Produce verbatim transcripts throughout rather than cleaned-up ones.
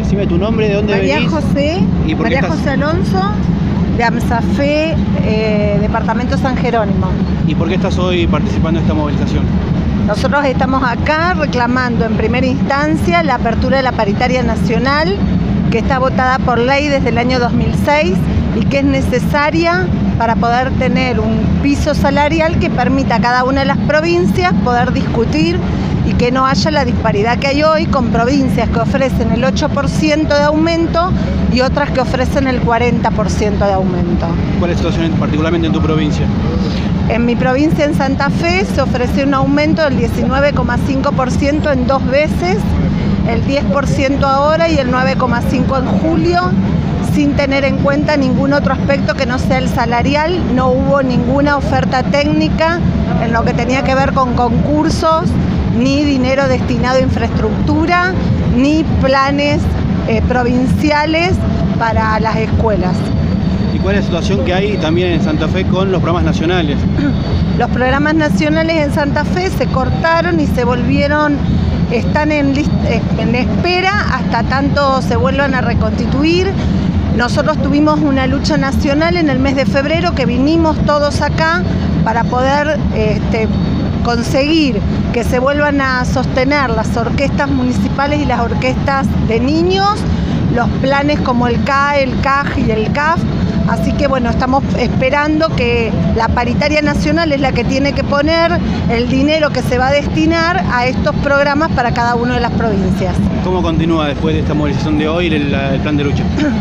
Decime tu nombre, de dónde María venís. José, ¿Y por qué María estás- José Alonso, de AMSAFE, eh, Departamento San Jerónimo. ¿Y por qué estás hoy participando en esta movilización? Nosotros estamos acá reclamando en primera instancia la apertura de la paritaria nacional, que está votada por ley desde el año dos mil seis y que es necesaria para poder tener un piso salarial que permita a cada una de las provincias poder discutir y que no haya la disparidad que hay hoy con provincias que ofrecen el ocho por ciento de aumento y otras que ofrecen el cuarenta por ciento de aumento. ¿Cuál es la situación particularmente en tu provincia? En mi provincia, en Santa Fe, se ofreció un aumento del diecinueve coma cinco por ciento en dos veces, el diez por ciento ahora y el nueve coma cinco por ciento en julio, sin tener en cuenta ningún otro aspecto que no sea el salarial. No hubo ninguna oferta técnica en lo que tenía que ver con concursos, ni dinero destinado a infraestructura, ni planes eh, provinciales para las escuelas. ¿Y cuál es la situación que hay también en Santa Fe con los programas nacionales? Los programas nacionales en Santa Fe se cortaron y se volvieron, están en, list, en espera hasta tanto se vuelvan a reconstituir. Nosotros tuvimos una lucha nacional en el mes de febrero que vinimos todos acá para poder este, conseguir que se vuelvan a sostener las orquestas municipales y las orquestas de niños, los planes como el C A E, el C A J y el C A F. Así que bueno, estamos esperando que la paritaria nacional es la que tiene que poner el dinero que se va a destinar a estos programas para cada una de las provincias. ¿Cómo continúa después de esta movilización de hoy el, el plan de lucha?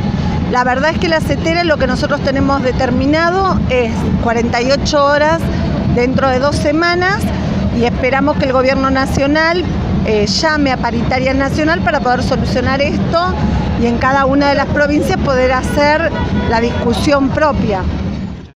La verdad es que la CETERA, lo que nosotros tenemos determinado es cuarenta y ocho horas dentro de dos semanas y esperamos que el gobierno nacional eh, llame a paritaria nacional para poder solucionar esto y en cada una de las provincias poder hacer la discusión propia.